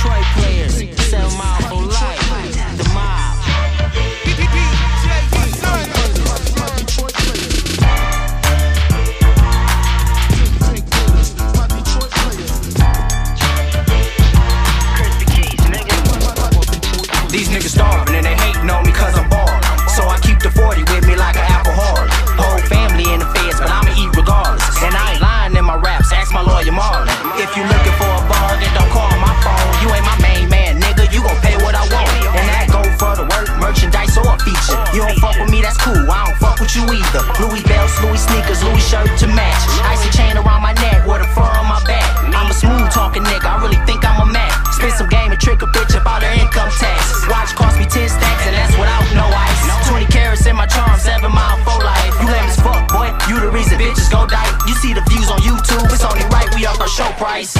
Detroit players, 7 Mile for life. The mob. These niggas starving and they hating on me cause I'm ballin'. So I keep the 40 with me like an apple hard. Whole family in the feds, but I'ma eat regardless. And I ain't lying in my raps, ask my lawyer Marlon. If you looking for a bargain, don't call my phone. You ain't my main man, nigga, you gon' pay what I want. And that go for the work, merchandise or a feature. You don't fuck with me, that's cool, I don't fuck with you either. Louis belts, Louis sneakers, Louis shirt to match. Icy chain around my neck with a fur on my back. I'm a smooth talking nigga, I really think I'm a Mac. Spend some game and trick a bitch about her income tax. Watch cost me 10 stacks and that's without no ice. 20 carats in my charm, 7 Mile for life. You lame as fuck, boy, you the reason bitches go die. You see the views on YouTube, it's only right we up our show price.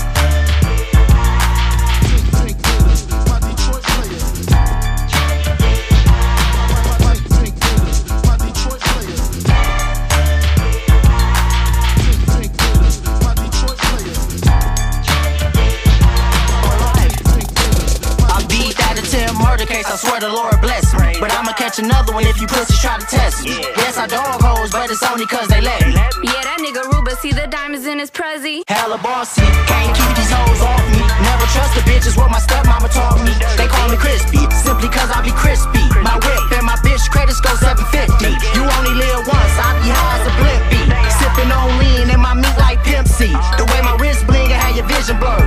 Murder case, I swear the Lord bless me. But I'ma catch another one if you pussies try to test me. Yes, I dog hoes, but it's only cause they let me. Yeah, that nigga Ruba, see the diamonds in his prezi. Hella bossy, can't keep these hoes off me. Never trust the bitches, what my stepmama taught me. They call me crispy, simply cause I be crispy. My whip and my bitch credit score 750. You only live once, I be high as a blimpy. Sipping on lean and my meat like Pimp C. The way my wrist bling, I had your vision blurred.